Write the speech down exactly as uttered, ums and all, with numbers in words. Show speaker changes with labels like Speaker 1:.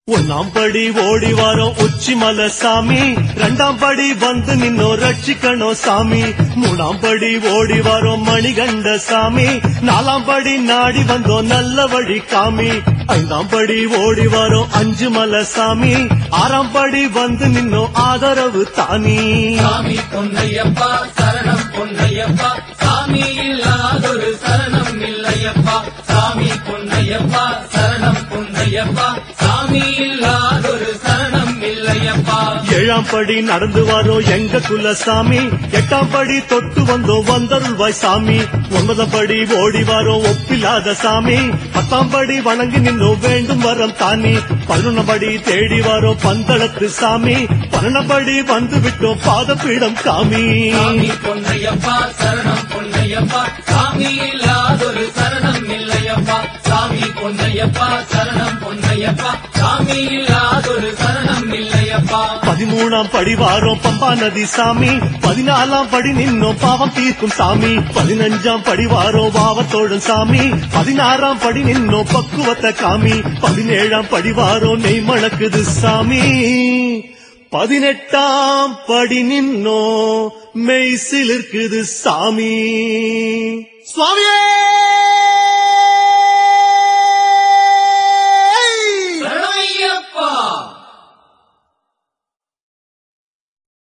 Speaker 1: ஒன்னாம் படி ஓடி வாரோம் உச்சி மலை சாமி, ரெண்டாம் படி வந்து நின்னோ ரட்சிக்கணும் சாமி, மூணாம் படி ஓடி வாரோம் மணிகண்ட சாமி, நாலாம் படி நாடி வந்தோம் நல்ல வழி காமி, ஐந்தாம் படி ஓடி வாரோம் அஞ்சு மலை சாமி, ஆறாம் படி வந்து நின்னோ ஆதரவு தானி.
Speaker 2: சாமி பொன்னையப்பா சரணம் பொன்னையப்பா, சாமி இல்லாதொரு சரணம் இல்லையப்பா, சாமி பொன்னையப்பா சரணம் பொன்னையப்பா, சாமி இல்லாதொரு சரணம் இல்லையப்பா.
Speaker 1: ஏழாம் படி நடந்து வாரோம் எங்க குலசாமி, எட்டாம் படி தொட்டு வந்தோம் வந்தருள்வாய் சாமி, ஒன்பதாம் படி ஓடி வாரோம் ஒப்பில்லாத சாமி, பத்தாம் படி வணங்கி நின்னோம் வேண்டும் வரம் தானி, பதினொன்னாம் படி தேடி வாரோம் பந்தளத்து சாமி, பன்னெண்டாம் படி வந்து விட்டோம் பாதபீடம் காமி.
Speaker 2: சாமி பொன்னையப்பா சரணம் பொன்னையப்பா, சாமி இல்லாதொரு சரணம் இல்லையப்பா, சாமி பொன்னையப்பா சரணம் பொன்னையப்பா, சாமி இல்லாதொரு சரணம் இல்லையப்பா.
Speaker 1: பதிமூணாம் படி வாரோம் பம்பா நதி சாமி, பதினாலாம் படி நின்னோம் பாவம் தீர்க்கும் சாமி, பதினஞ்சாம் படி வாரோம் பாவத்தோடும் சாமி, பதினாறாம் படி நின்னோம் பக்குவத்தை காமி, பதினேழாம் படி வாரோம் நெய் மணக்குது சாமி, பதினெட்டாம் படி நின்னோ மெய் சிலிர்க்குது சாமி. சுவாமியே!